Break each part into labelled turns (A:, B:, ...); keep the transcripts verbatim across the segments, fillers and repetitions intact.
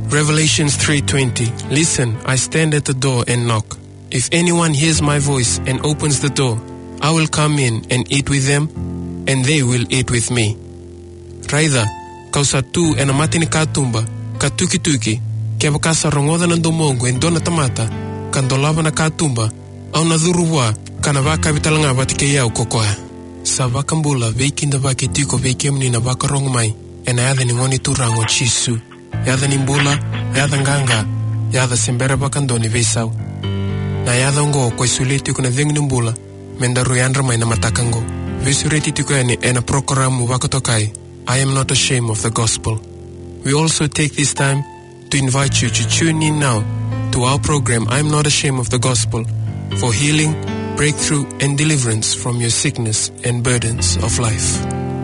A: Revelations three twenty. Listen, I stand at the door and knock. If anyone hears my voice and opens the door, I will come in and eat with them, and they will eat with me. Raida, kausa tu ena matini katumba, katuki-tuki, kia bakasa rongoda na domongo en dona tamata, kandolava na katumba, au na dhurubwa, kana vaka vitalanga batike yau kokoa. Sa vakambula veikinda vake tiko veikemni na vaka rongmai, ena yadha ni ngoni turango chisu, yadha ni mbula, yadha nganga, yadha simbera bakandoni veisau. Na yadha ngo kwa isuleti kuna vengi mbula, menda ruyandra mai na matakango. Visureti tiko eni ena prokoramu wakotokai. I am not ashamed of the gospel. We also take this time to invite you to tune in now to our program, I am not ashamed of the gospel, for healing, breakthrough, and deliverance from your sickness and burdens of life.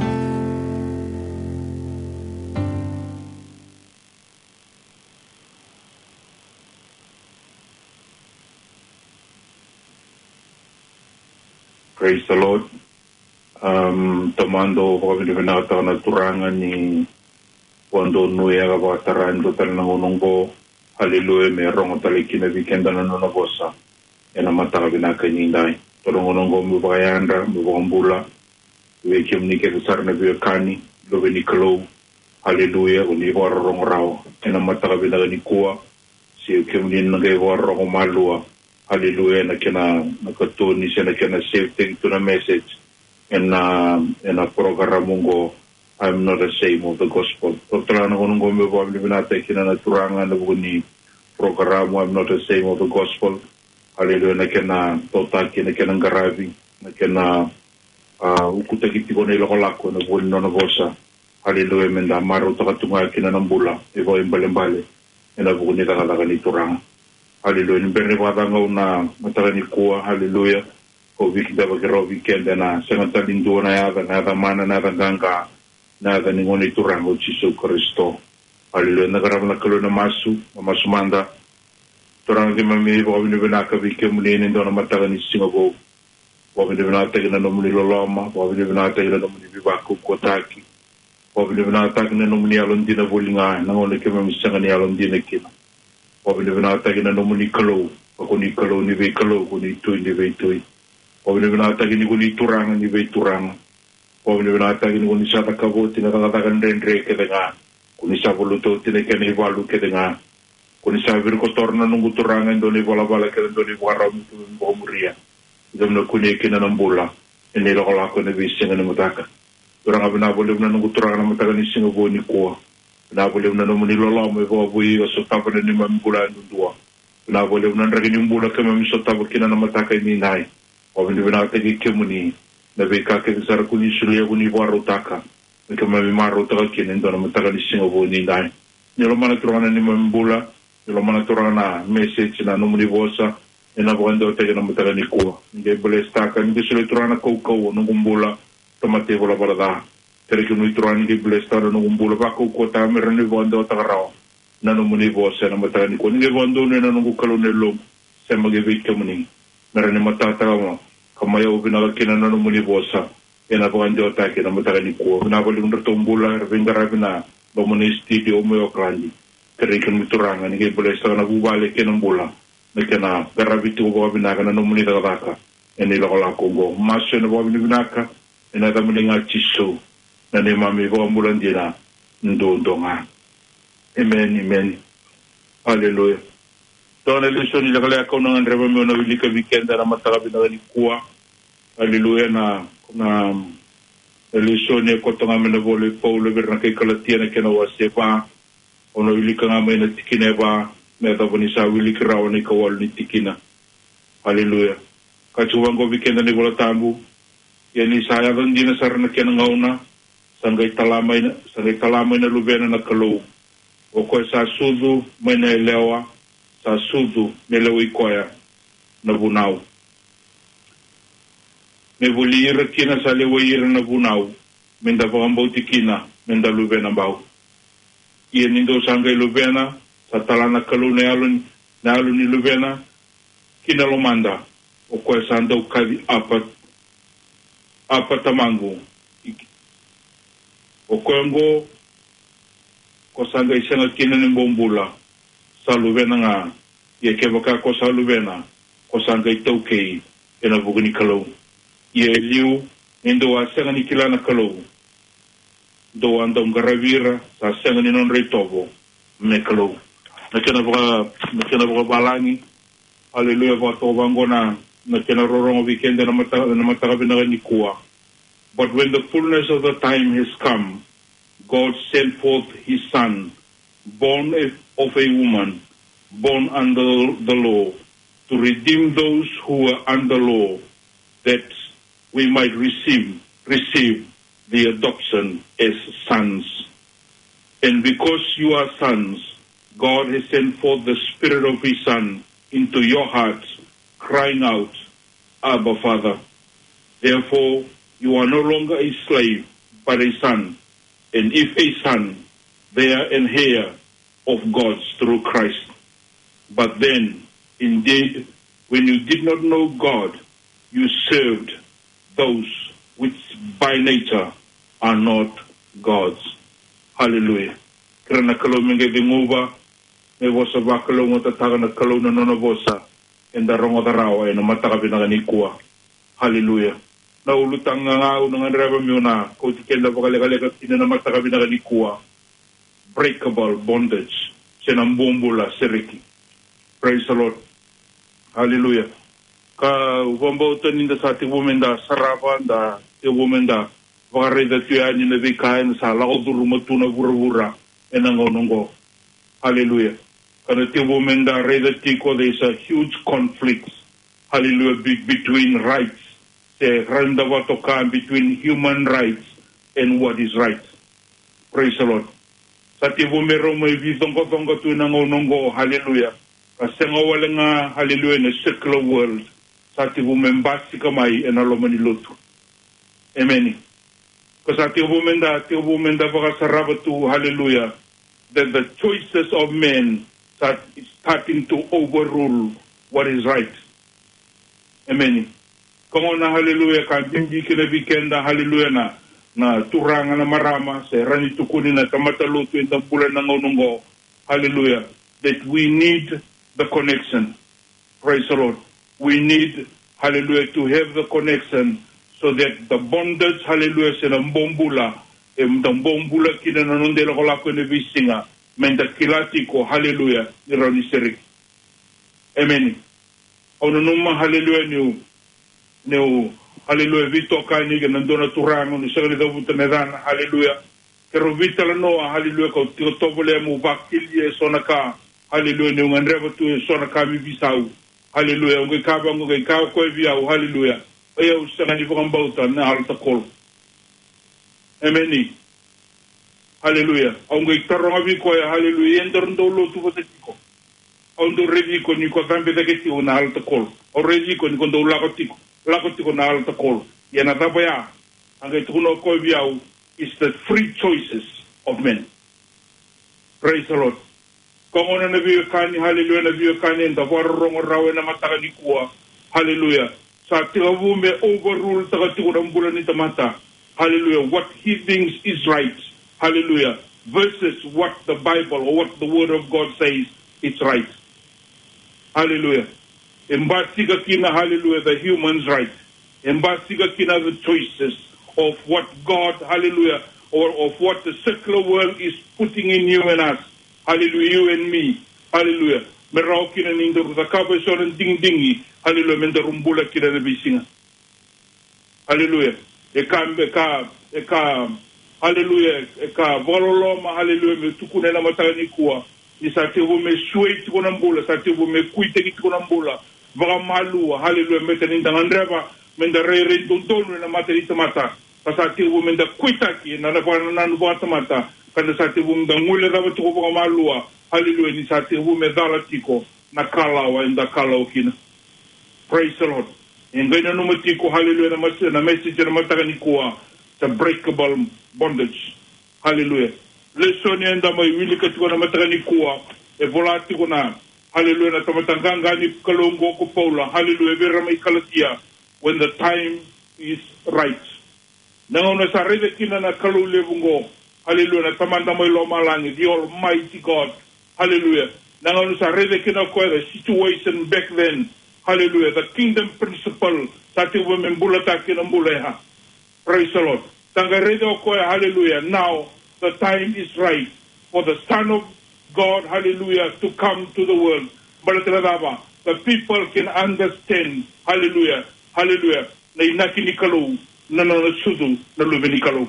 B: Praise the Lord. Um, tomando wakabinibinata na turanga ni wando nuya kabatarando talinangunongbo. Hallelujah, merong talikina vikenda na nonabosa. Ena matakabinaka nyindai. Tolongonongbo mubakayandra, mubakambula. Wekim nike kusarna biyakani, lobe ni kalo. Hallelujah, uniwa rong rao. Ena matakabinaka ni kuwa. Si ukim ninagaywa rong malua. Hallelujah, na kena nakatuni siya na kena safety to the message. And uh, in a program mungo, I'm not ashamed of the gospel. Totra na kunungo me bo amli binata kina na turanga na buni program I'm not ashamed of the gospel. Hallelujah, na kena tota kina kena ngarabi, na kena uh, ukuta kitiko na iloko lako na buni no na bosa. Hallelujah, menda maro takatunga kina nambula, ibo imbalimbali, ina buni takataka ni turanga. Hallelujah, nimbere wadanga una mataka ni kuwa, hallelujah. Ko wiki daba kero weekend na sangata linduwa na yada na yada mana na yada ganga na yada ni ngoni turango Jisu Kristo. Hallelujah, nagaram na kalo na masu, masu manda. Turang di mami wabini binaka wiki muli nindo na mataga ni Singapore. Wabini binata kina nomuni loloma, wabini binata kina nomuni bibaku kotaki. Wabini binata kina nomuni alondina bulinga, na ngoni kima misanga ni alondina kina. Wabini binata kina nomuni kalo, wakuni kalo ni vei kalo, kuni tui ni vei tui. Wabini binata kini kuni turanga ni vei turanga. Wabini binata kini kuni sata kagoti na kakatakan rendre kete nga. Kuni sabuluto tine kene iwalu kete nga. Kuni sabir kotorna nungu turanga indoni bala-bala kete indoni wara mutu mbo muria. Idamna kuni kina nambula. Ini lokolako na visinga ni mutaka. Turanga binabuli mna nungu turanga na mutaka ni singa bo ni kuwa. Binabuli mna numu ni lolamo iwa abuyi wasotapa na ni mambula ndundua. Binabuli mna nragini mbula kama misotapa kina na mataka ininai. Wabini binata ki kemuni na veka ke sara kuni sulia kuni waro taka me kama mi maro taka kini ndo na mataka ni Singapore ni dai nilo mana turana ni mbula nilo mana turana message na numuni bosa ina bwando tege na mataka ni kuwa nge bole staka nge sule turana kou kou nungumbula tomate bola balada tere kunu turana nge bole stara nungumbula pa kou kou ta mera ni bwando taka rao na numuni bosa na mataka ni kuwa nge bwando ni na nungu kalone lom sema ge vei kemuni mera ni matata kama kama ya ubinaga kina na numuni bosa ena bwando otake na mataka ni kuwa na bole ngertombula revengarabi na bomone studio mo krandi tere kunu turanga nge bole stara na bubale kena mbula na garabi tu bo binaga na numuni daga eni lokola kongo maso na bo binaka ena da mulinga chiso na ne mami bo ambulandina ndo ndonga amen amen hallelujah tona lesoni la kala ko na ndreba me na wilika weekend na mataka binaga ni kuwa hallelujah na na lesoni ko tonga me na vole paulo berna ke kala tiana ke na wasepa ono wilika ngame na tikineba me da bonisa wilika rawani ko wal ni tikina hallelujah kachuwango weekend ni bola tambu yani saya don dina sarna ke ngauna sangai talamai na sangai talamai na lubena na kalo o ko sa sudu mena lewa sa sudu melewi koya na bunau me volira kina sa lewa na bunau menda bambo tikina menda lubena bau yani ndo sangai lubena sa talana kalo ne alun na alun ni lubena kina lomanda o ko sa ndo kadi apa apa tamangu o ko ngo ko sanga isenga kinene bombula saluvena nga ye kebaka ko saluvena ko sanga itauke ena buguni kalau ye liu endo asenga ni kilana kalau do anda ungaravira sa senga ni non retovo me kalau na kena bra na kena bra balangi haleluya va to vangona na kena rorongo weekend na mata na mata kabina ni kuwa. But when the fullness of the time has come, God sent forth his son, born of a woman, born under the law, to redeem those who were under law, that we might receive receive the adoption as sons. And because you are sons, God has sent forth the Spirit of his Son into your hearts, crying out, Abba, Father. Therefore, you are no longer a slave, but a son. And if a son, they are an heir of God through Christ. But then, indeed, when you did not know God, you served those which by nature are not God's. Hallelujah. Kerana kalau mengge ngubah, me vosa ba kalau ngota taga na kalau na nono vosa, enda rongo tarawa ena mataka binagani kuwa. Hallelujah. Na ulutang nga unang reba miuna, ko tikenda bakale-kale ina na mataka binagani kuwa. Breakable bondage, senambumbula seriki. Praise the Lord. Hallelujah. Ka wambauta ninda sa tibumenda sarapa da tibumenda vakareda tuyani na vikain sa lakoduru matuna vura-vura enangonongo. Hallelujah. Kana tibumenda reda tiko, there is a huge conflict. Hallelujah. Be between rights. Se randa watoka between human rights and what is right. Praise the Lord. Sa tibumero may vidongo-dongo tu enangonongo. Hallelujah. Kasenga wala nga hallelujah na secular world. Sa tibumembasi kamay enalomani lutu. Amen. Kasi tibumenda, tibumenda baka sarabatu, hallelujah, that the choices of men start starting to overrule what is right. Amen. Kung na hallelujah, kanjinji kina weekenda, hallelujah na, na turanga na marama, sa rani tukuni na tamataluto yung bulan ng ununggo, hallelujah, that we need the connection. Praise the Lord. We need, hallelujah, to have the connection so that the bondage, hallelujah, sa nambombula, e mtambombula kina nanondela ko lako na bisinga, menda kilati ko, hallelujah, ni Rani Serik. Amen. Ono numa, hallelujah, niyo, niyo, hallelujah, vito kani, nandona turango, ni sagali da butanedana, hallelujah, pero vita la noa, hallelujah, ko totobole mo bakilye sonaka, hallelujah, niyo ngandreba tu sonaka mi bisau, hallelujah, ngai kaba ngai kawa ko viau, hallelujah. Aya usanga ni bauta na alta kol. Amen. Hallelujah. Aunque taronga vi ko hallelujah endor ndolo tu fotiko. Ondo revi ko ni ko tambe da keti na alta kol. O revi ko ni ko ndo la kotiko. La kotiko na alta kol. Ya na tabaya. Angai tuno ko viau is the free choices of men. Praise the Lord. Como na vi kani hallelujah na vi kani nda warrongo rawe na mataka ni kuwa. Hallelujah. Sa tiravume overrule tagatikuna mbula ni tamata. Hallelujah. What he thinks is right. Hallelujah. Versus what the Bible or what the Word of God says it's right. Hallelujah. Embasiga kina, hallelujah, the human's right. Embasiga kina, the choices of what God, hallelujah, or of what the secular world is putting in you and us. Hallelujah, you and me. Hallelujah. Merao kina nindo kutakabe sonen ding dingi. Hallelujah, menda rumbula kina na bisinga. Hallelujah. Eka, eka, eka, hallelujah, eka, vololoma, hallelujah, me tukune na matani kuwa. Ni sa tevo me suwe tiko na mbula, sa tevo me kuite tiko na mbula. Vaka malua, hallelujah, meta ninda ngandreba, menda re re dondonu na mata nita mata. Sa tevo menda kuitaki, na nafana na nubuata mata. Kanda sa tevo menda ngule raba tiko vaka malua. Hallelujah, ni sa tevo me dala tiko, na kalawa, enda kalawa kina. Praise the Lord. Ngai na numatiko, hallelujah, na message na message na mataka ni kuwa sa breakable bondage. Hallelujah. Lesson ni enda mai wili katiko na mataka ni kuwa e volati ko na hallelujah na tamatanganga ni kalongo ko Paula. Hallelujah, vera mai kalatia when the time is right. Nangauna sa rede kina na kalule bungo. Hallelujah. Na tamanda mo ilo malangi, the Almighty God. Hallelujah. Nangalu sa rede kina ko the situation back then. Hallelujah. The kingdom principle sa ti wemembula ta kinambuleha. Praise the Lord. Tanga rede ko hallelujah. Now the time is right for the Son of God, hallelujah, to come to the world. Balatradaba, the people can understand, hallelujah, hallelujah. Na inaki ni kalu, na nanasudu, na lubi ni kalu.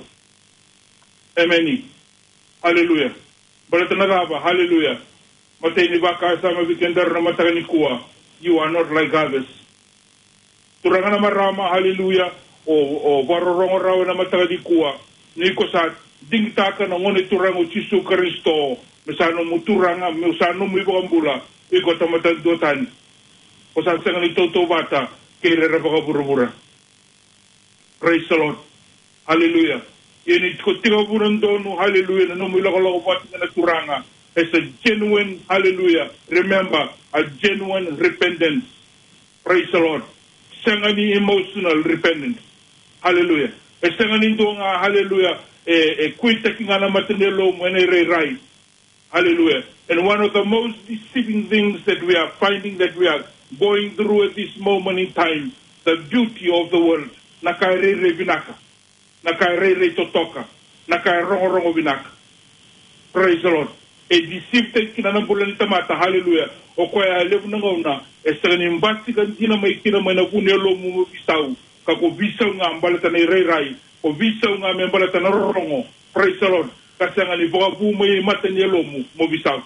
B: Amen. Hallelujah. Balatradaba, hallelujah. Matay ni baka sama vikendar na mataga ni kuwa. You are not like others. Turangan na marama, hallelujah. O o warorongo raw na mataga ni kuwa. Ni ko sa dingtaka na ngone turango Jesu Kristo. Misano muturanga, misano mwibambula, iko tamatan dotan. Kosan sa ngani toto bata, kere baka burubura. Praise the Lord. Hallelujah. Yeni ko tiga burandonu, hallelujah, na numilako pati na turanga. It's a genuine, hallelujah. Remember, a genuine repentance. Praise the Lord. Sangani emotional repentance. Hallelujah. E sangani donga, hallelujah, e kuita kingana matenelo mwene re rai. Hallelujah. And one of the most deceiving things that we are finding that we are going through at this moment in time, the beauty of the world. Nakairere binaka. Nakairere totoka. Nakairongo binaka. Praise the Lord. E deceived kinanambulan tamata. Hallelujah. O kwa levu nangona. E sagani mbasi kantina may kinamay kunelo mo bisau. Kako bisau nga ambalata na iray-ray. O bisau nga ambalata na rongo. Praise the Lord. Kasi nga ni boka bumay matanyelo mo, mo bisaw.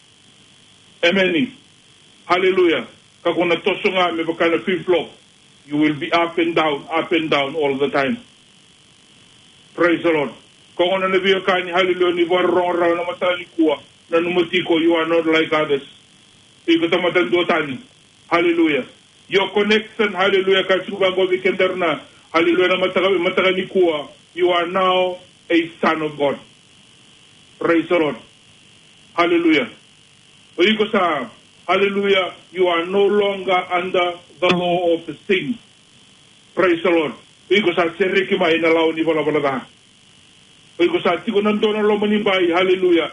B: Amen. Hallelujah. Kako natoso nga may baka na flip-flop. You will be up and down, up and down all the time. Praise the Lord. Kako na nabiyo ka ni hallelujah, ni warong raw na matani kuwa, na numatiko, you are not like others. Iko tamatan duotani. Hallelujah. Your connection, hallelujah, kasi kubango vikender na, hallelujah, na matani kuwa, you are now a son of God. Praise the Lord. Hallelujah. Hallelujah. You are no longer under the law of the sin. Praise the Lord. Hallelujah.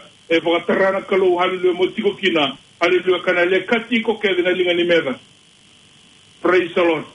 B: Hallelujah. Praise the Lord.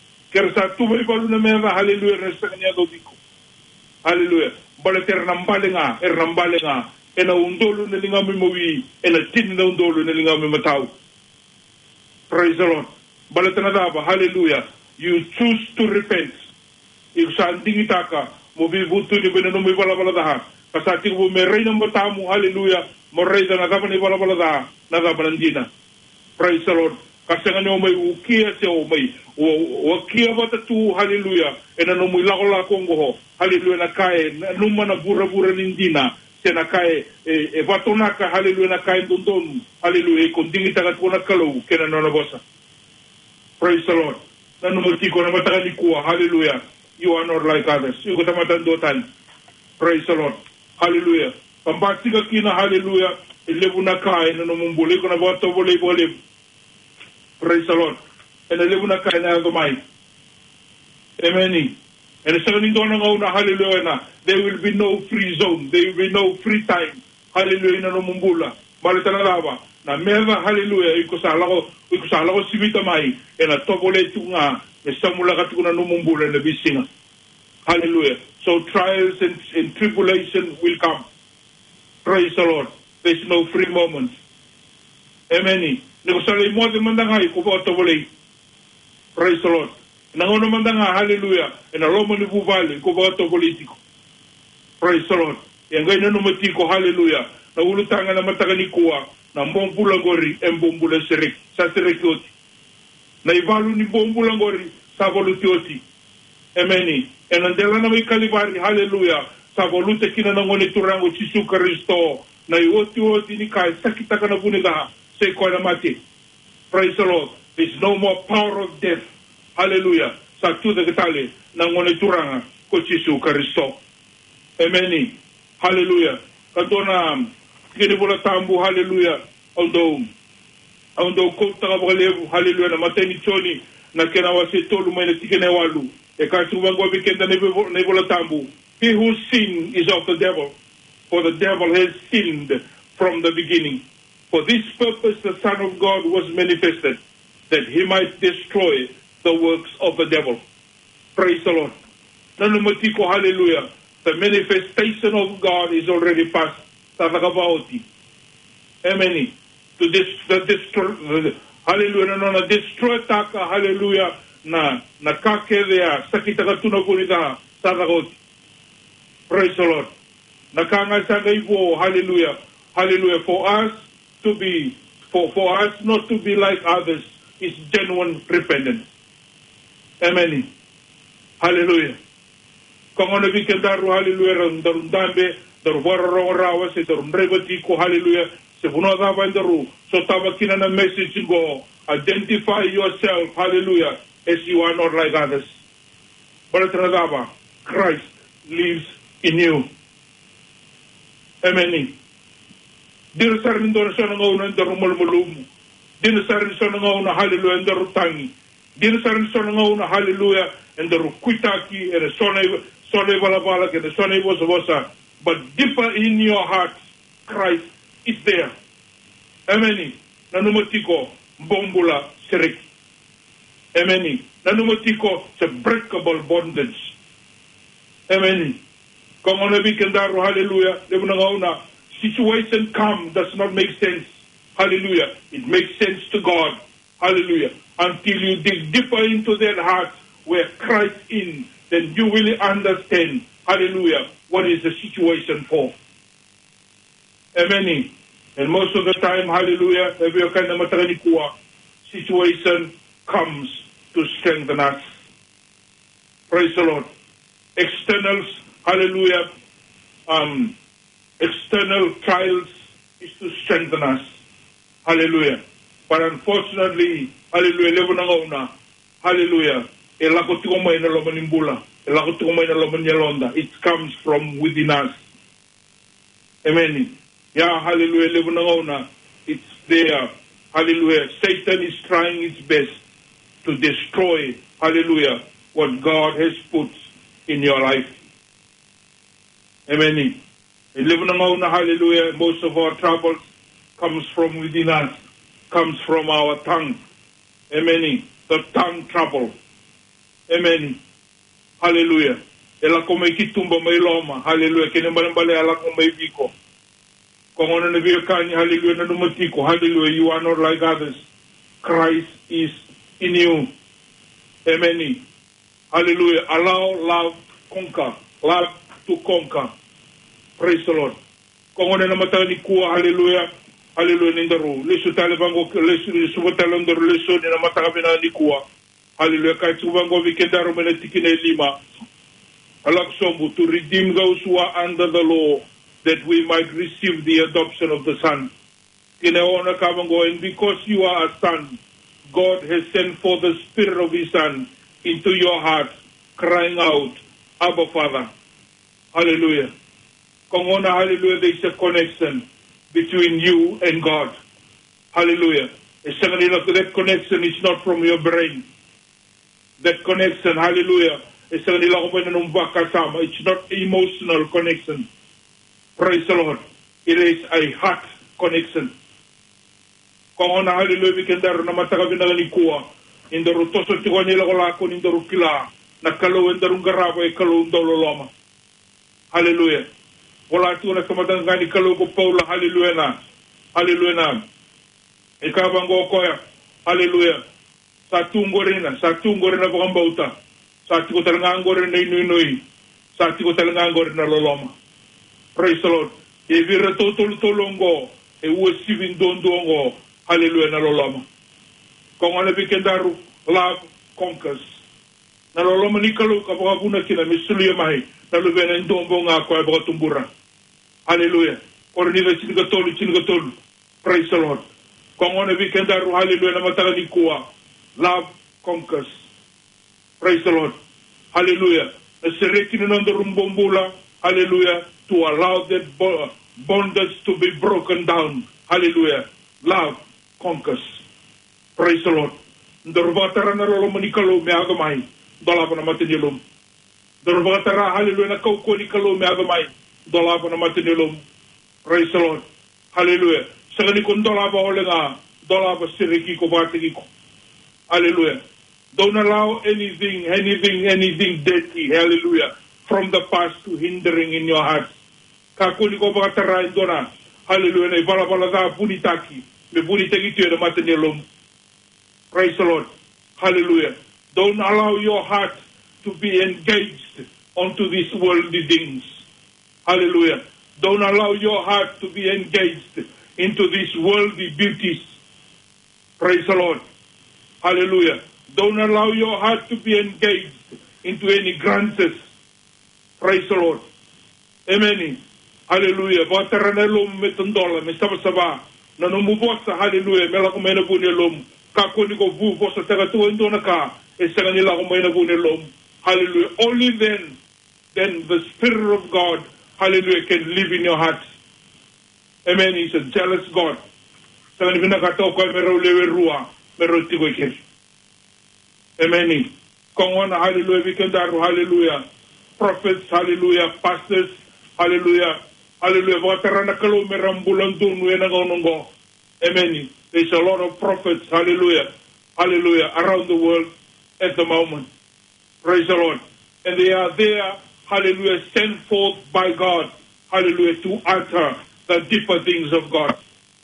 B: Hallelujah. Balater nambalenga, er nambalenga, ena undolu na linga mimowi, ena tin na undolu na linga mimatau. Praise the Lord. Balatanadaba, hallelujah. You choose to repent. Ikusanding itaka, mobibutu ni benano mi balabaladaha. Kasati mo merey ng matamu, hallelujah. Morey na nagaban ni balabaladaha, nagabanandina. Praise the Lord. Kasi nga nyo may ukia siya o may wakia bata tu, hallelujah. E na no muy lako-lako ho, hallelujah, na kae, numa na bura-bura nindina, siya na kae, e bato na ka, hallelujah, na kae dundon, hallelujah, kung dingitagat ko na kalaw, kena no nabosa. Praise the Lord. Na numatiko na matakalikuwa, hallelujah. You are not like others. Yung kutamatandotan. Praise the Lord. Hallelujah. Pambati ka kina, hallelujah, ilebu na kae, na numumbuli ko na bato, volay-volay. Praise the Lord. And I live in a kind of mind. Amen. And seven na hallelujah. There will be no free zone. There will be no free time. Hallelujah. Na numumbula. Balitanalawa. Na meva hallelujah. Iko sa alako, iko sa alako sibita mai. And a tobole tunga. E samula katukuna numumbula na bisinga. Hallelujah. So trials and, and tribulation will come. Praise the Lord. There's no free moments. Amen. Negosali mo de mandangay ko ba tobole. Praise the Lord. Nangono mandanga hallelujah. E na lomo ni buvali ko ba to politiko. Praise the Lord. Yang gay na numatiko hallelujah. Na ulutanga na matagani kuwa na mbombula ngori e mbombula sirik sa sirikoti. Na ivalu ni mbombula ngori sa volutioti. Amen. E nandela na may kalibari hallelujah. Sa volute kina nangoni turango Jesu Kristo. Na iwoti-woti ni kay sakita ka na buniga. Say mati. Praise the Lord. There's no more power of death. Hallelujah. Sa tu de getale na ngone turanga ko Jesu Kristo. Amen. Hallelujah. Kadona kini bola tambu hallelujah. Although although ko ta balevu hallelujah na mateni choni na kena wase tolu mene tikene walu. E ka tu bango bikenda ne bola tambu. He who sin is of the devil. for the devil has sinned from the beginning. For this purpose the Son of God was manifested, that he might destroy the works of the devil. Praise the Lord. Nanumatiko, hallelujah. The manifestation of God is already past. Amen. To this, the destroy, hallelujah, no, no, destroy taka, hallelujah, na, na kake dea, sakita katuna kunita, sadagoti. Praise the Lord. Nakanga sagaipo, hallelujah, hallelujah. For us to be, for, for us not to be like others is genuine repentance. Amen. Hallelujah. Kongono bikendaru, hallelujah, darundambe, daruwarawa, se darumrebatiko, hallelujah. So tabakina na message go, identify yourself, hallelujah, as you are not like others. But Christ lives in you. Amen. Dino sarin do sana ngona ndaro mulmulum. Dino sarin sana ngona hallelujah ndaro tangi. Dino sarin sana ngona hallelujah ndaro kuitaki and sona sona bala bala ke sona was was. But deeper in your heart, Christ is there. Amen. Nanumotiko bombula sirik. Amen. Nanumotiko it's a breakable bondage. Amen. Come on, weekendaru, hallelujah. Situation come does not make sense. Hallelujah. It makes sense to God. Hallelujah. Until you dig deeper into their heart where Christ is, then you will understand. Hallelujah. What is the situation for? Amen. And most of the time, hallelujah, every kind of situation comes to strengthen us. Praise the Lord. Externals, hallelujah, um, external trials is to strengthen us. Hallelujah. But unfortunately, hallelujah, hallelujah, it comes from within us. Amen. Yeah, hallelujah, it's there. Hallelujah. Satan is trying its best to destroy, hallelujah, what God has put in your life. Amen. Hallelujah. Most of our troubles comes from within us, comes from our tongue. Amen. The tongue trouble. Amen. Hallelujah. Hallelujah. Hallelujah. Hallelujah. You are not like others. Christ is in you. Amen. Hallelujah. Allow love to conquer. Love to conquer. Praise the Lord. Hallelujah. Hallelujah. Nindaru. Lesu talibango lesu subotalandor lesu nina matakabina nikua. Hallelujah. Kai tubango vikendaru menetikine lima. Alaksombu to redeem those who are under the law, that we might receive the adoption of the Son. And because you are a son, God has sent forth the Spirit of His Son into your heart, crying out, Abba, Father. Hallelujah. Hallelujah. There is a connection between you and God. Hallelujah. That connection is not from your brain. That connection, hallelujah, it's not emotional connection. Praise the Lord. It is a heart connection. Hallelujah. We can dar na matakabina ni kuwa. In the rotoso tiwa nila kola ko in the rukila. Nakalo in the rungarabo e kalo ndololoma. Hallelujah. Wala tu na kamatanga ni kalo ko Paula. Hallelujah na. Hallelujah na. Ikabango koya. Hallelujah. Sa tungorina, sa tungorina bakambauta. Sa tiko talanga angorina inui. Sa tiko talanga angorina loloma. Praise the Lord. E vira totol tolongo e uesivin dondongo. Hallelujah na loloma. Kung ano bikendaru, love conquers. Na loloma ni kalu kapagabuna kina misuluya mahi. Na lubena ndombo nga kwa bakatumbura. Hallelujah. Kornila chinigatolu chinigatolu. Praise the Lord. Kung ano bikendaru, hallelujah na matagadi kuwa. Love conquers. Praise the Lord. Hallelujah. Na sirekini nanda rumbombula. Hallelujah. To allow that bondage to be broken down. Hallelujah. Love conquers. Praise the Lord. Ndorvatara na rolo manikalo me agamai. Dolapa na matinilum. Ndorvatara hallelujah na kauko nikalo me agamai. dola pa na matinilom. Praise the Lord. Hallelujah. Sagani kun dola pa ole nga, dola pa siriki ko batigi ko. Hallelujah. Don't allow anything, anything, anything dirty, hallelujah, from the past to hindering in your heart. Kakuni ko baka tarayin dona, hallelujah, na ibala bala da punitaki, me punitaki tiyo na matinilom. Praise the Lord. Hallelujah. Don't allow your heart to be engaged onto these worldly things. Hallelujah. Don't allow your heart to be engaged into these worldly beauties. Praise the Lord. Hallelujah. Don't allow your heart to be engaged into any grances. Praise the Lord. Amen. Hallelujah. Bataranelum metundola, mesabasaba. Nanumubosa, hallelujah. Melakumena bunelum. Kakuni ko bu bosa tagatu endonaka. Esanganila kumena bunelum. Hallelujah. Only then, then the Spirit of God, hallelujah, can live in your heart. Amen. He's a jealous God. Sanganibina katoko mero lewe rua, mero tigo ikeri. Amen. Kongona, hallelujah, vikendaru, hallelujah. Prophets, hallelujah. Pastors, hallelujah. Hallelujah. Vatarana kalo merambulandu nuena gonongo. Amen. There's a lot of prophets, hallelujah, hallelujah, around the world at the moment. Praise the Lord. And they are there, hallelujah, sent forth by God, hallelujah, to utter the deeper things of God.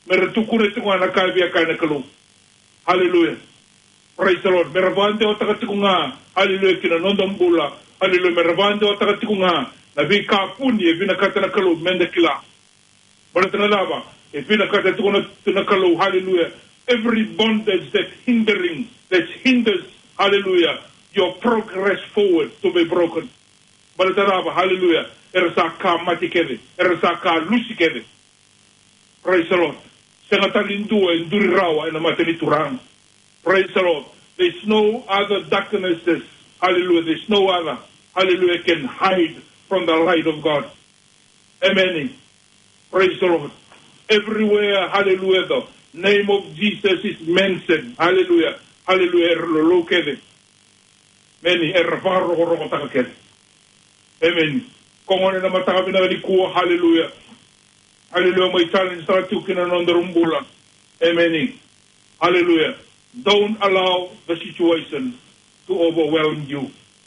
B: Hallelujah. Praise the Lord. Meravante o takatikunga, hallelujah, kina nondombula, hallelujah, meravante o takatikunga, na vika puni e vinakata na kalu, mendekila. Balatanalaba, e vinakata na kalu, hallelujah. Every bondage that's hindering, that hinders, hallelujah, your progress forward to be broken. Balatanaba, hallelujah. Erasaka matikede, erasaka lusikede. Praise the Lord. Sengatalindua indurirawa ina matiniturang. Praise the Lord. There's no other darknesses. Hallelujah. There's no other. Hallelujah. Can hide from the light of God. Amen. Praise the Lord. Everywhere, hallelujah, the name of Jesus is mentioned. Hallelujah. Hallelujah. Many Amen. Kongone na matakabina ni kuwa. Hallelujah. Hallelujah. My challenge start to kinanondarumbula. Amen. Hallelujah. Don't allow the situation to overwhelm you.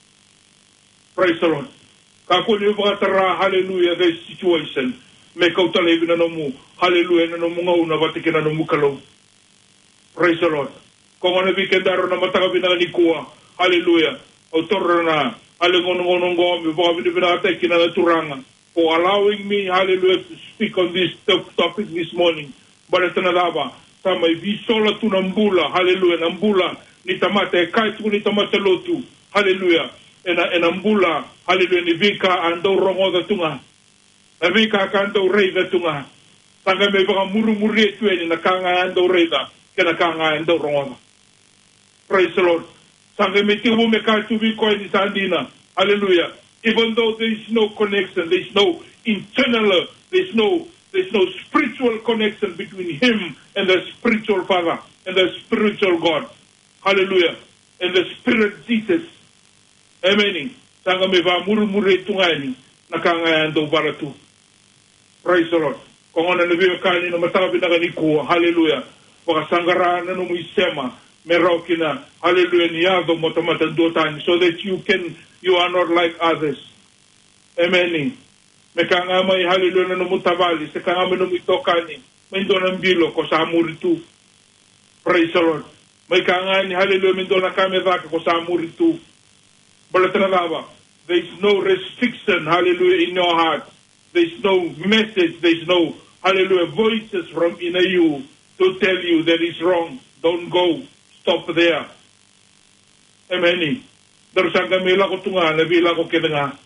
B: Praise the Lord. Kakuli batara, hallelujah, this situation. Make out na nomu, hallelujah, na nomu ngauna batikina nomu kalo. Praise the Lord. Kung ano bikendaro na matakabi na nikua, hallelujah. Autor na, alingonongonongo, baka binibinatay kinanaturanga. For allowing me, hallelujah, to speak on this topic this morning. Balatanalaba. Sama visola tu nambula, hallelujah, nambula ni tamate kai tu ni tamate lotu, hallelujah, ena enambula, hallelujah, ni vika ando rongo da tunga, na vika kando rei da tunga, tanga me baka muru muri tu eni na kanga ando rei da, kena kanga ando rongo. Praise the Lord. Tanga me tibu me kai tu viko eni sandina, hallelujah. Even though there is no connection, there is no internal, there is no There's no spiritual connection between him and the spiritual Father and the spiritual God. Hallelujah. And the Spirit Jesus. Amen. Sanga me va murmure tungani nakangayando baratu. Praise the Lord. Kung ano na biyo kani na matabi na kanikuha. Hallelujah. Baka sangaraan na numisema. Meraw kina. Hallelujah. Niyado mo tamatandotani. So that you can, you are not like others. Amen. Mekangamay hallelujah na mutabali, sa kangamay na mitokani, may doon ang bilo ko sa amuritu. Praise the Lord. May kangani hallelujah, may doon ang kameraka ko sa amuritu. Balatanalaba, there is no restriction, hallelujah, in your heart. There is no message, there is no, hallelujah, voices from inner you to tell you that is wrong. Don't go. Stop there. Amen. Darusang kamila ko tunga, nabila ko kinanga.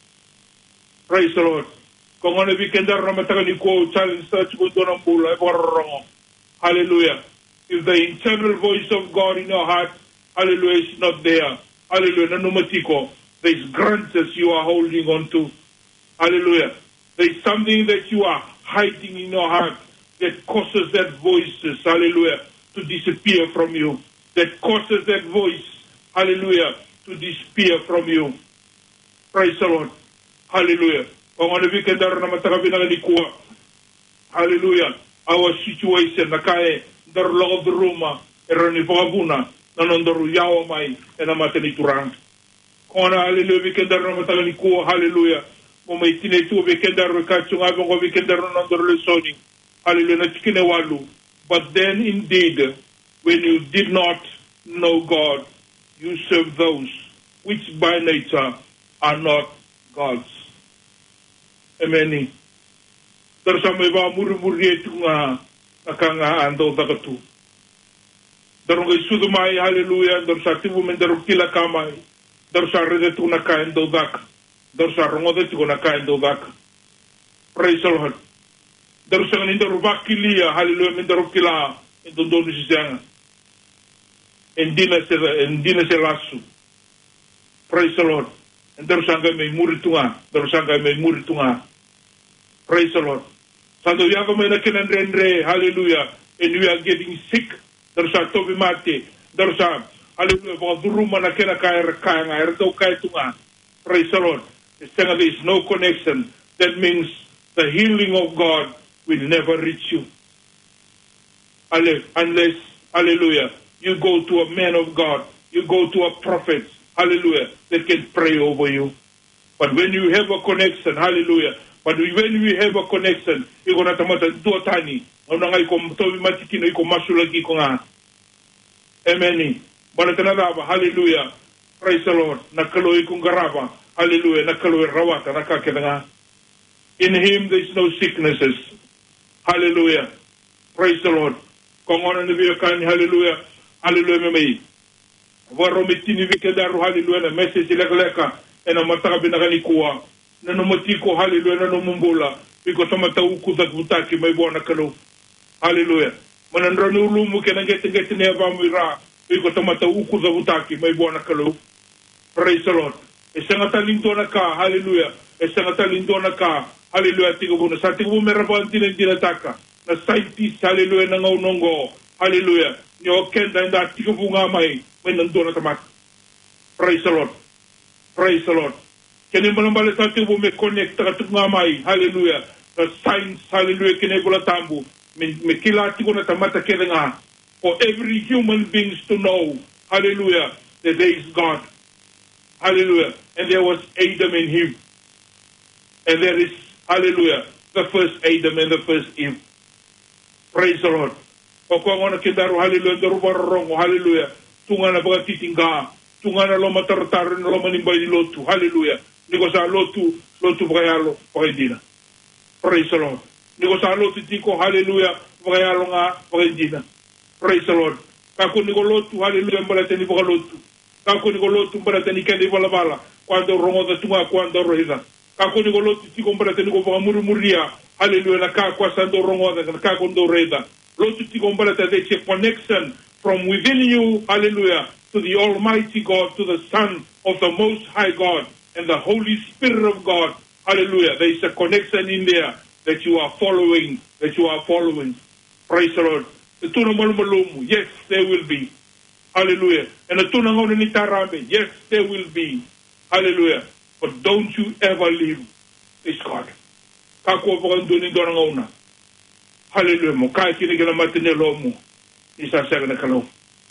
B: Praise the Lord. Kung ano bikendar na matagal ko, challenge sa chikundo ng bula, hallelujah. If the internal voice of God in your heart, hallelujah, is not there, hallelujah, nanumatiko, there's grants you are holding on to. Hallelujah. There's something that you are hiding in your heart that causes that voices, hallelujah, to disappear from you. That causes that voice, hallelujah, to disappear from you. Praise the Lord. Hallelujah. Kong ana weekend dar na matagabina ni kuwa. Hallelujah. Our situation na kaya dar log the ruma erani pagabuna nanondoru yawa mai ena mateni turang. Kong ana hallelujah weekend dar na matagani kuwa. Hallelujah. Mo mai tine tu weekend dar ka chunga bongo weekend dar na nondoru le soni. Hallelujah na tikine walu. But then indeed when you did not know God, you serve those which by nature are not God's. Amen. Darsa may ba muri-muri ito nga nakanga ando takatu. Darong isudo may hallelujah. Darsa tibu men darong kila kamay. Darsa rede ito nakain do dak. Darsa rongoda ito nakain do dak. Praise the Lord. Darsa nga nindaro bakilia hallelujah men darong kila ito doon si siyang. Hindi na sila, hindi na sila lasu. Praise the Lord. And darsa nga may muri tunga. Darsa nga may muri tunga. Praise the Lord. Sando yaga may nakinanrenre, hallelujah, and we are getting sick. Darsa tobi mate. Darsa, hallelujah, baka duruma na kinakaya kaya nga, erdo kaya tunga. Praise the Lord. There is no connection. That means the healing of God will never reach you. Unless, hallelujah, you go to a man of God, you go to a prophet, hallelujah, that can pray over you. But when you have a connection, hallelujah, but when we have a connection, you're going to tamata duatani. Onangay ko tobi matikino iko masulagi ko nga. Amen. Banatanaba, hallelujah. Praise the Lord. Nakaloy kong garaba. Hallelujah. Nakaloy rawata. Nakakita nga. In Him there is no sicknesses. Hallelujah. Praise the Lord. Kung ano na biyakan, hallelujah. Hallelujah, may. Waro mitini vikadaru, hallelujah, na message leka-leka. E na matakabi na kanikuwa. Na numatiko, hallelujah, na numumbula. Biko tamata ukutat butaki, may buwan na kalo. Hallelujah. Mananranulu mo kinang-geting-geting niya pamira. Biko tamata ukutat butaki, may buwan na kalo. Praise the Lord. Isang atalinto na ka, hallelujah. Isang atalinto na ka, hallelujah, tigo mo na. Sa tigo mo merapan tinag-tinataka. Na scientist, hallelujah, na ngaunonggo, hallelujah. Nyo kenda na tigo mo nga may, may nandun na tamat. Praise the Lord. Praise the Lord. Kani mo nang balita tigo mo may connect ka tigo nga may, hallelujah. Na science, hallelujah, kinegula tambo. May, may kilati ko na tamata kaya nga. For every human beings to know, hallelujah, that there is God. Hallelujah. And there was Adam in him. And there is, hallelujah, the first Adam and the first Eve. Praise the Lord. Opo ang nakindaro, hallelujah, darubarong, hallelujah. Tunga na baga titingga. Tunga na lo matartar na lo manimbay ni Lotu. Hallelujah. Niko sa Lotu, Lotu bagayalo, bagay na. Praise the Lord. Niko sa Lotu tiko, hallelujah, bagayalo nga, bagay na. Praise the Lord. Kako niko Lotu, hallelujah, balata ni baga Lotu. Kako niko Lotu, balata ni kende balabala. Kwando rongo da tunga, kwando rohida. Kako niko Lotu, tiko balata niko baga murumuria. Hallelujah, na kakwa sando rongo da, na kakondo reda. Lotu tiko balata, there's a connection from within you, hallelujah, to the Almighty God, to the Son of the Most High God, and the Holy Spirit of God. Hallelujah. There is a connection in there that you are following, that you are following. Praise the Lord. Yes, there will be. Hallelujah. And the tunangon ni tarame. Yes, there will be. Hallelujah. But don't you ever leave this God. Kako paganduni dorangona. Hallelujah. Mo kaya kinigala matinelo mo. Isa sa nakalo.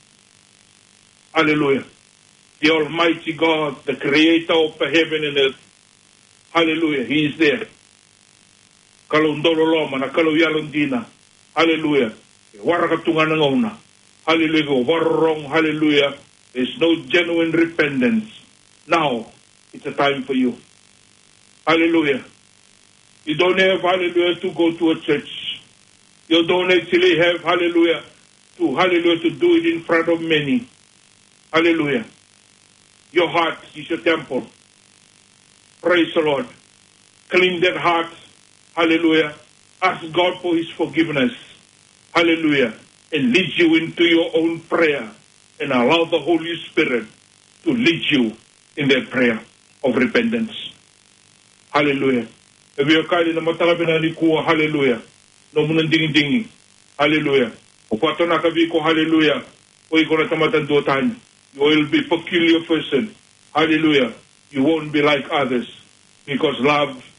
B: Hallelujah. The Almighty God, the creator of the heaven and earth. Hallelujah. He is there. Kalundolo loma na kaluyalundina. Hallelujah. Warakatunga ng una. Hallelujah. Warrong. Hallelujah. There's no genuine repentance. Now, it's a time for you. Hallelujah. You don't have, hallelujah, to go to a church. You don't actually have, hallelujah, to, hallelujah, to do it in front of many. Hallelujah. Your heart is your temple. Praise the Lord. Clean that heart. Hallelujah. Ask God for His forgiveness. Hallelujah. And lead you into your own prayer. And allow the Holy Spirit to lead you in that prayer of repentance. Hallelujah. If you are calling the matalabina kuwa, hallelujah. No munanding-dingi. Hallelujah. Upato nakabiko, hallelujah. Uy ko na tamatan duotan. You will be a peculiar person. Hallelujah. You won't be like others. Because love